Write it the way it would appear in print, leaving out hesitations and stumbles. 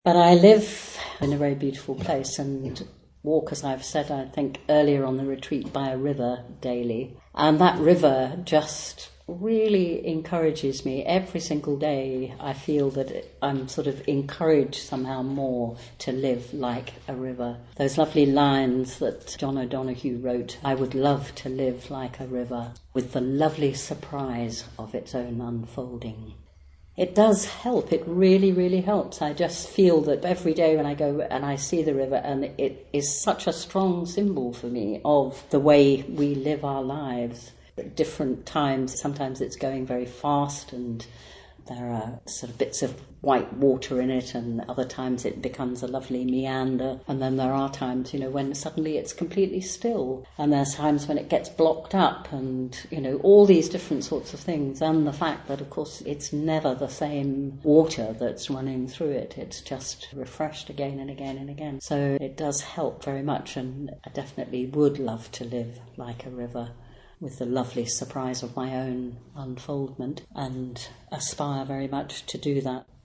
But I live in a very beautiful place and walk, as I've said, I think earlier on the retreat, by a river daily. And that river just really encourages me. Every single day I feel that I'm sort of encouraged somehow more to live like a river. Those lovely lines that John O'Donoghue wrote, I would love to live like a river, with the lovely surprise of its own unfolding. It does help. It really, really helps. I just feel that every day when I go and I see the river, and it is such a strong symbol for me of the way we live our lives. At different times, sometimes it's going very fast and there are sort of bits of white water in it, and other times it becomes a lovely meander. And then there are times, when suddenly it's completely still. And there's times when it gets blocked up and, all these different sorts of things. And the fact that, of course, it's never the same water that's running through it. It's just refreshed again and again and again. So it does help very much, and I definitely would love to live like a river, with the lovely surprise of my own unfoldment, and aspire very much to do that.